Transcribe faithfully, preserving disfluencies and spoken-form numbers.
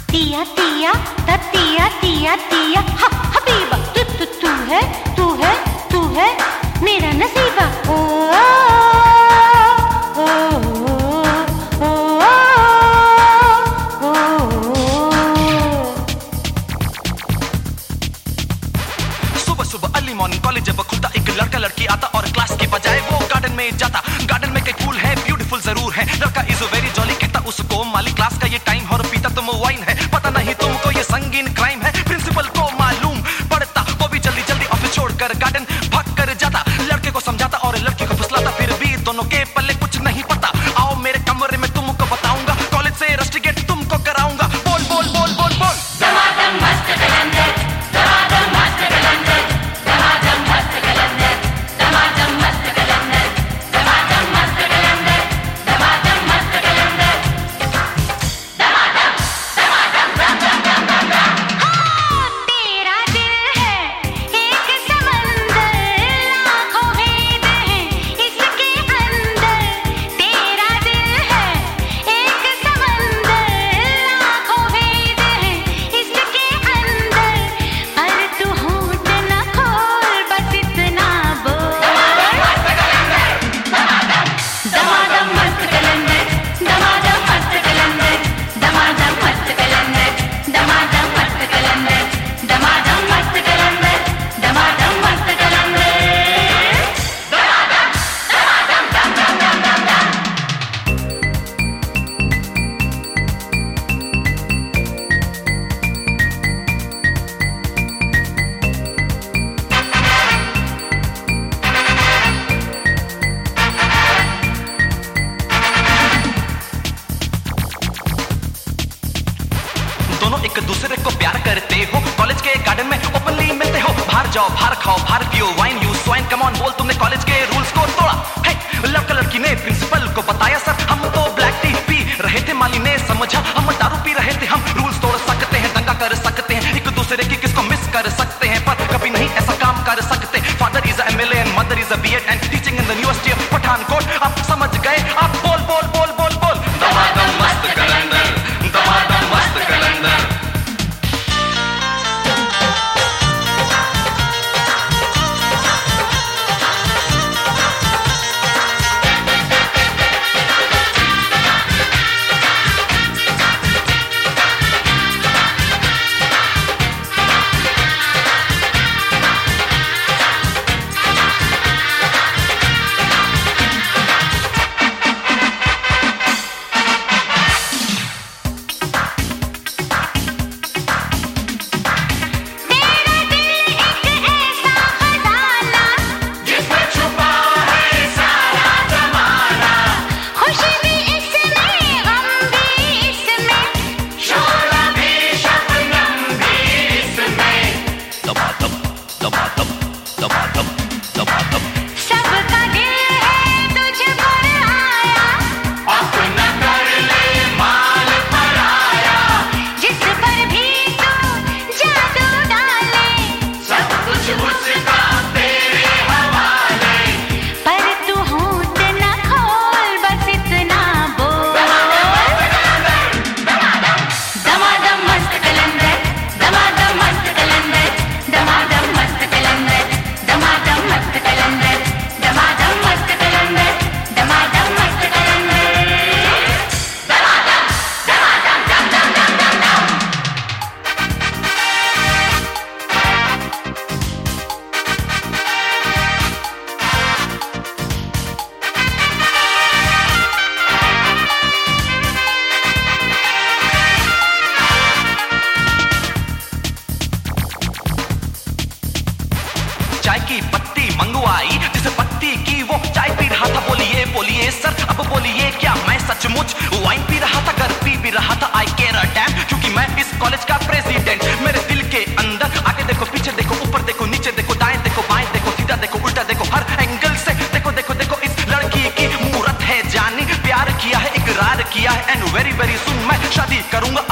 तिया तिया तिया तिया तिया हा हबीबा तू तू तू है तू है तू है मेरा नसीबा ओ ओ ओ ओ सुबह सुबह अर्ली मॉर्निंग कॉलेज जब खुलता एक लड़का लड़की आता और क्लास के बजाय वो गार्डन में जाता। गार्डन में कई फूल है ब्यूटीफुल जरूर है, लड़का इज वेरी जॉली कहता उसको माली क्लास का ये टाइम और पीता तुम वाइन है। पता नहीं तुमको ये संगीन क्राइम है, प्रिंसिपल को मालूम पड़ता वो भी जल्दी जल्दी ऑफिस छोड़कर गार्डन भाग कर जाता। लड़के को समझाता और लड़की को फुसलाता, फिर भी दोनों के पल्ले कुछ नहीं पता। आओ मेरे कमरे में तुमको बताऊंगा, कॉलेज से रस्टिकेट तुमको कराऊंगा। बोल बोल बोल बोल बोल दमादम मस्त कलंदर, दमादम मस्त कलंदर, दमादम मस्त कलंदर, दमादम मस्त कलंदर, दमादम मस्त कलंदर, दमादम मस्त कलंदर, दमादम दमादम दम दम दम दम दम। हाँ, तेरा दिल है एक समंदर, लाखों भेद हैं इसके अंदर। तेरा दिल है एक समंदर, लाखों भेद हैं इसके अंदर। पर तू होठ न खोल, बस इतना बोल। दमादम मस्त कलंदर, दमादम मस्त कलंदर, दमादम मस्त कलंदर, दमादम मस्त कलंदर, दमादम मस्त कलंदर, दमादम मस्त कलंदर, दमादम दमादम दम दम दम दम। दोनों एक दूसरे को प्यार करते हो, कॉलेज के गार्डन में ओपनली मिलते हो। बाहर जाओ बाहर खाओ बाहर पियो wine you swine, come on बोल तुमने कॉलेज के रूल्स को तोड़ा है। लड़का लड़की ने प्रिंसिपल को बताया सर हम तो ब्लैक टी पी रहे थे, माली ने समझा हम दारू पी रहे थे। हम रूल्स तोड़ सकते हैं, दंगा कर सकते हैं, एक दूसरे की किसको मिस कर सकते हैं, पर कभी नहीं ऐसा काम कर सकते। Father is M L A and mother is a B Ed and teaching in the university of Pathankot. आप समझ गए, आप बोल बोल बोल बोल बोल दमादम मस्त कलंदर, दमादम मस्त कलंदर। तेरा दिल एक ऐसा खजाना, जिसमें छुपा है सारा ज़माना, खुशी भी इसमें गम भी इसमें। शोला भी शबनम भी इसमें। दमादम दमादम दमादम दमादम। सबका दिल है तुझ पर आया, अपना कर ले माल पराया, जिस पर भी तू जादू डाले। सब कुछ उसका तेरे हवाले। पर तू होठ न खोल, बस इतना बोल। दमादम मस्त कलंदर, दमादम मस्त कलंदर, दमादम मस्त कलंदर, दमादम मस्त कलंदर, दमादम मस्त कलंदर, दमादम मस्त कलंदर, दमादम दमादम दम दम दम दम दम। चाय की पत्ती मंगवाई, जिस पत्ती की वो चाय पी रहा था। बोलिए बोलिए सर अब बोलिए क्या मैं सचमुच वाइन पी रहा था, कर पी भी रहा था। आई केयर अ डैम, क्योंकि मैं इस कॉलेज का प्रेसिडेंट। मेरे दिल के अंदर आगे देखो पीछे देखो ऊपर देखो नीचे देखो दाएं देखो बाएं देखो सीधा देखो उल्टा देखो, हर एंगल से देखो देखो देखो। इस लड़की की मूरत है जानी, प्यार किया है इकरार किया है एंड वेरी वेरी सुन मैं शादी करूंगा